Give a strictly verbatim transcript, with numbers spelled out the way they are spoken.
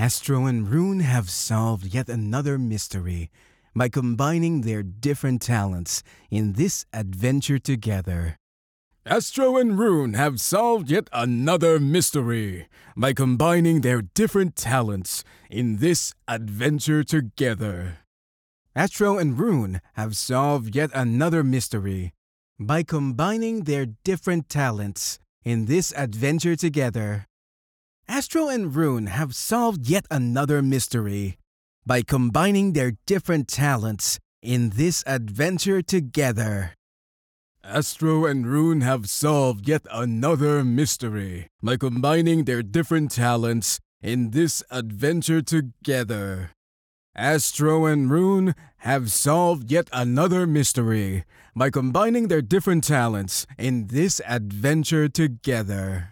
Astro and Rune have solved yet another mystery by combining their different talents in this adventure together. Astro and Rune have solved yet another mystery by combining their different talents in this adventure together. Astro and Rune have solved yet another mystery by combining their different talents in this adventure together. Astro and Rune have solved yet another mystery by combining their different talents in this adventure together. Astro and Rune have solved yet another mystery by combining their different talents in this adventure together. Astro and Rune have solved yet another mystery by combining their different talents in this adventure together.